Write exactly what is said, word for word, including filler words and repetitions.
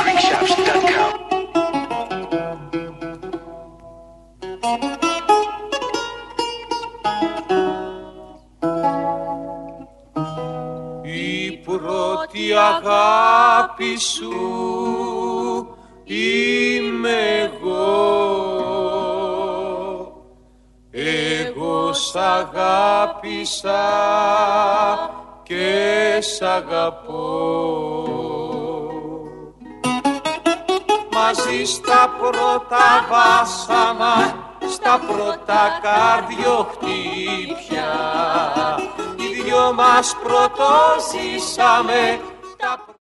freakshops dot com. Η πρώτη αγάπη σου είμαι εγώ. Εγώ σ' αγάπησα και σ' αγαπώ. Μαζί στα πρώτα βάσανα, στα πρώτα καρδιοχτύπια, οι δυο μας πρωτοζήσαμε